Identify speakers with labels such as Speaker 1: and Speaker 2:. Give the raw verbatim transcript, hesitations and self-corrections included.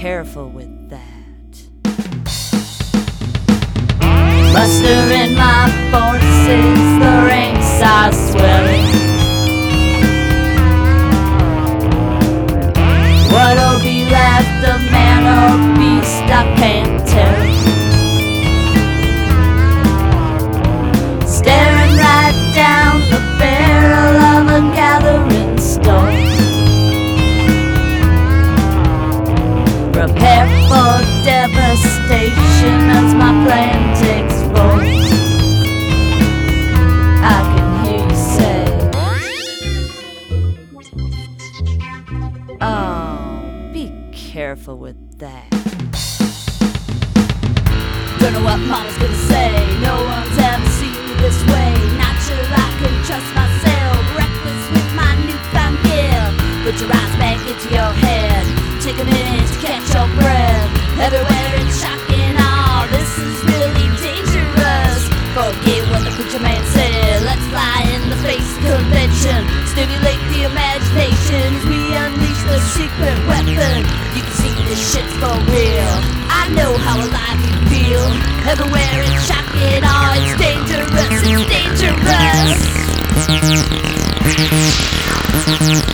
Speaker 1: careful with that.
Speaker 2: Mustering my forces, the ranks are swelling. What'll be left of man or beast, I can't tell. Staring right down the barrel of a gathering storm. Prepare for devastation as my plan takes form. I can hear you say,
Speaker 1: Oh, be careful with that.
Speaker 2: don't know what mama's gonna say. No one's ever seen me this way. Not sure I can trust myself. Reckless with my newfound gift. Put your eyes back into your head. Take a minute to catch your breath. Everywhere it's shocking. All this is really dangerous. Forget what the preacher man said. Let's fly in the face of convention. Stimulate the imagination as we unleash the secret weapon. You can see this shit's for real. I know how alive you feel. Everywhere it's shocking. Oh, it's dangerous. It's dangerous.